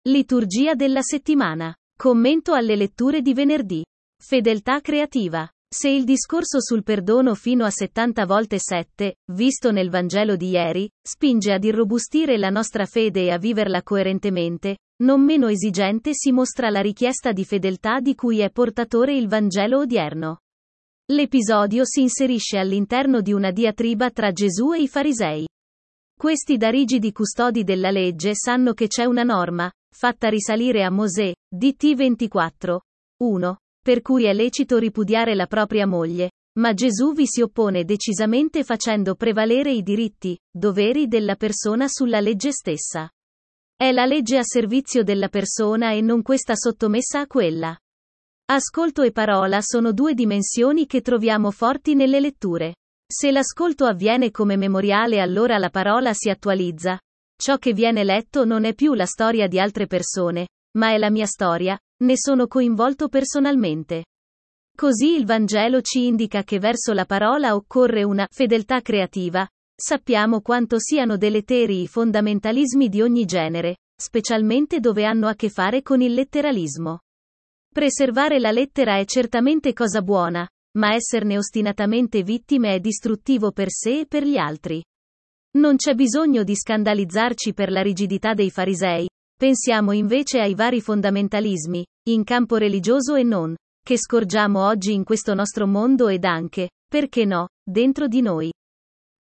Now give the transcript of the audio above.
Liturgia della settimana. Commento alle letture di venerdì. Fedeltà creativa. Se il discorso sul perdono fino a 70 volte 7, visto nel Vangelo di ieri, spinge ad irrobustire la nostra fede e a viverla coerentemente, non meno esigente si mostra la richiesta di fedeltà di cui è portatore il Vangelo odierno. L'episodio si inserisce all'interno di una diatriba tra Gesù e i farisei. Questi da rigidi custodi della legge sanno che c'è una norma, fatta risalire a Mosè, DT 24. 1, per cui è lecito ripudiare la propria moglie, ma Gesù vi si oppone decisamente facendo prevalere i diritti, doveri della persona sulla legge stessa. È la legge a servizio della persona e non questa sottomessa a quella. Ascolto e parola sono due dimensioni che troviamo forti nelle letture. Se l'ascolto avviene come memoriale, allora la parola si attualizza. Ciò che viene letto non è più la storia di altre persone, ma è la mia storia, ne sono coinvolto personalmente. Così il Vangelo ci indica che verso la parola occorre una fedeltà creativa. Sappiamo quanto siano deleteri i fondamentalismi di ogni genere, specialmente dove hanno a che fare con il letteralismo. Preservare la lettera è certamente cosa buona, ma esserne ostinatamente vittime è distruttivo per sé e per gli altri. Non c'è bisogno di scandalizzarci per la rigidità dei farisei, pensiamo invece ai vari fondamentalismi, in campo religioso e non, che scorgiamo oggi in questo nostro mondo ed anche, perché no, dentro di noi.